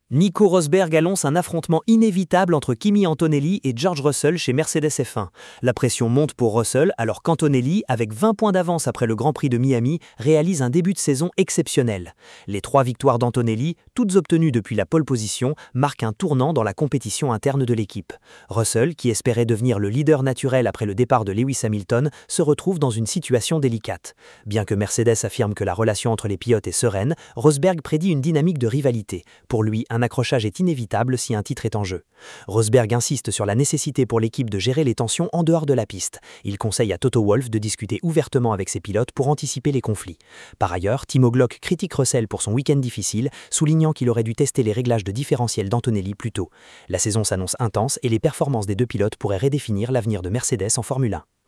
Nico Rosberg annonce un affrontement inévitable entre Kimi Antonelli et George Russell chez Mercedes F1. La pression monte pour Russell alors qu'Antonelli, avec 20 points d'avance après le Grand Prix de Miami, réalise un début de saison exceptionnel. Les 3 victoires d'Antonelli, toutes obtenues depuis la pole position, marquent un tournant dans la compétition interne de l'équipe. Russell, qui espérait devenir le leader naturel après le départ de Lewis Hamilton, se retrouve dans une situation délicate. Bien que Mercedes affirme que la relation entre les pilotes est sereine, Rosberg prédit une dynamique de rivalité. Pour lui, un accrochage est inévitable si un titre est en jeu. Rosberg insiste sur la nécessité pour l'équipe de gérer les tensions en dehors de la piste. Il conseille à Toto Wolff de discuter ouvertement avec ses pilotes pour anticiper les conflits. Par ailleurs, Timo Glock critique Russell pour son week-end difficile, soulignant qu'il aurait dû tester les réglages de différentiel d'Antonelli plus tôt. La saison s'annonce intense et les performances des 2 pilotes pourraient redéfinir l'avenir de Mercedes en Formule 1.